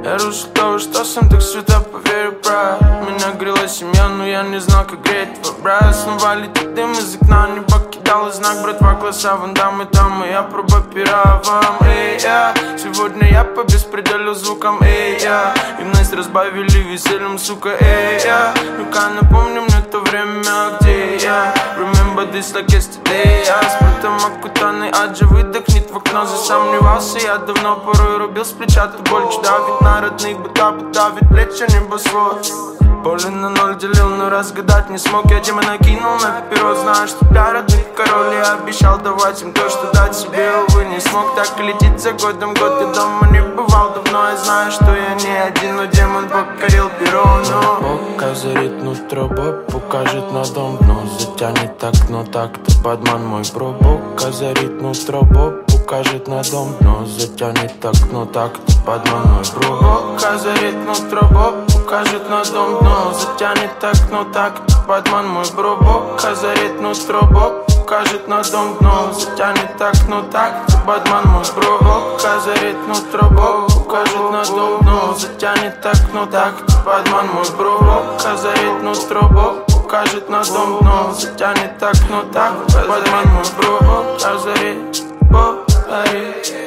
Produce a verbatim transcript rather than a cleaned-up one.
Я рушу того, что сам так сюда поверю, брат. Меня грела семья, но я не знал, как греть твой брат. Снова летит дым из окна, небо кидало знак, братва, класса, вон там и там, и я проба пера вам, эй, я. Сегодня я по беспределу звуком, эй, я. И вновь разбавили весельем, сука, эй, я. Ну-ка напомни мне то время, где я. Remember this like yesterday, я. С брутом окутанный аджи, выдохнет в окно, засомневался. Я давно порой рубил с плеча, ты боль давит на родных, будто бы давит плечи небосвод. Боли на ноль делил, но разгадать не смог. Я демона накинул на перо, знаю, что для родных король. Я обещал давать им то, что дать себе, увы, не смог. Так и летит за годом год, я дома не бывал давно. Я знаю, что я не один, но демон покорил перо, но Бог озарит нутро, Бог покажет на дом дно. Затянет окно, так-то подман мой бро. Бог озарит нутро, Бог покажет на дом дно. Затянет окно, так-то подман мой бро. Бог озарит нутро, Бог покажет на дом дно. Затянет окно, так-то подман мой бро. Бог озарит нутро, Бог покажет на дом дно. Затянет окно, так-то подман мой бро. Бог озарит нутро, Бог покажет на дом дно. Затянет окно, так-то подман мой бро. Бог озарит нутро, Бог покажет на дом дно. Затянет окно, так-то подман мой бро. Бог озарит, Бог озарит.